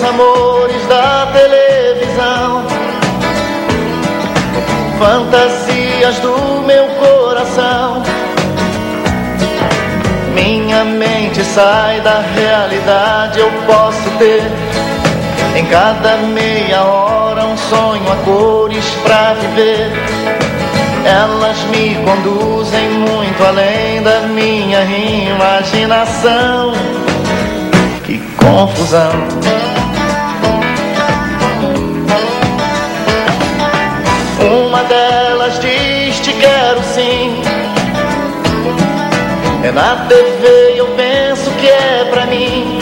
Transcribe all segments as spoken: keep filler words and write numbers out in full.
amores da televisão, fantasias do meu coração. Minha mente sai da realidade, eu posso ter em cada meia hora um sonho a cores pra viver. Elas me conduzem muito além da minha imaginação. Que confusão! Uma delas diz te quero sim. É na T V eu penso que é pra mim.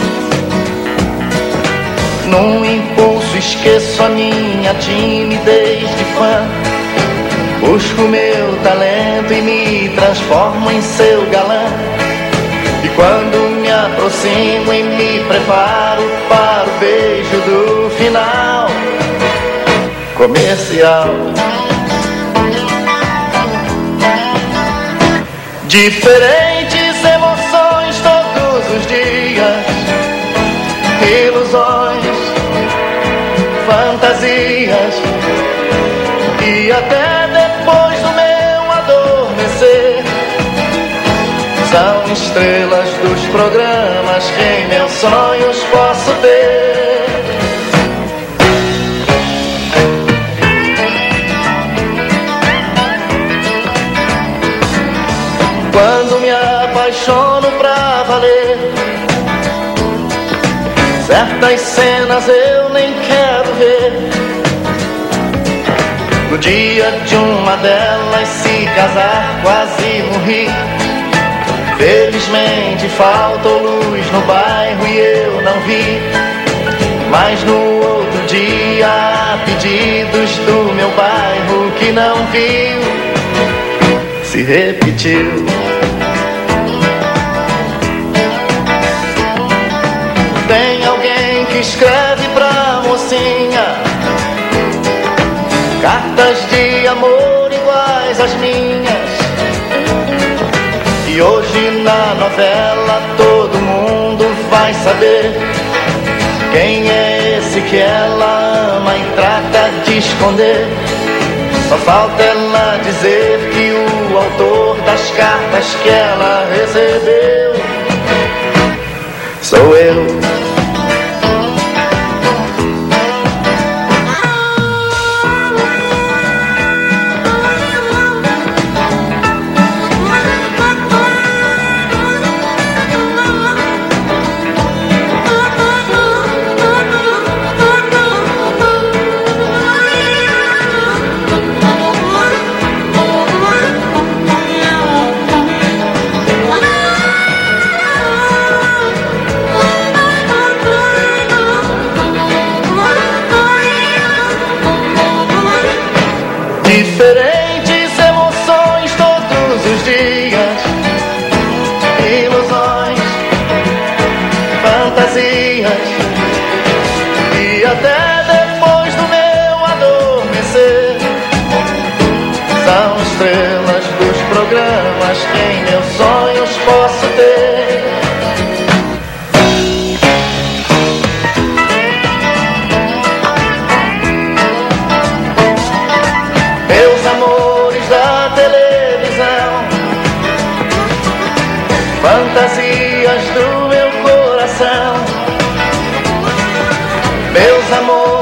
Num impulso esqueço a minha timidez de fã. Busco meu talento e me transformo em seu galã. E quando me aproximo e me preparo para o beijo do final comercial. Diferentes emoções todos os dias, ilusões, fantasias, e até depois do meu adormecer são estrelas dos programas que em meus sonhos posso ter. Quando me apaixono pra valer, certas cenas eu nem quero ver. No dia de uma delas se casar quase morri. Felizmente faltou luz no bairro e eu não vi. Mas no outro dia há pedidos do meu bairro que não viu, se repetiu. Tem alguém que escreve pra mocinha cartas de amor iguais às minhas. E hoje na novela todo mundo vai saber quem é esse que ela ama e trata de esconder. Só falta ela dizer que o autor das cartas que ela recebeu sou eu. Diferentes emoções todos os dias, ilusões, fantasias, e até depois do meu adormecer são estrelas dos programas que em meus sonhos posso ter. Meus amores da televisão, fantasias do meu coração. Meus amores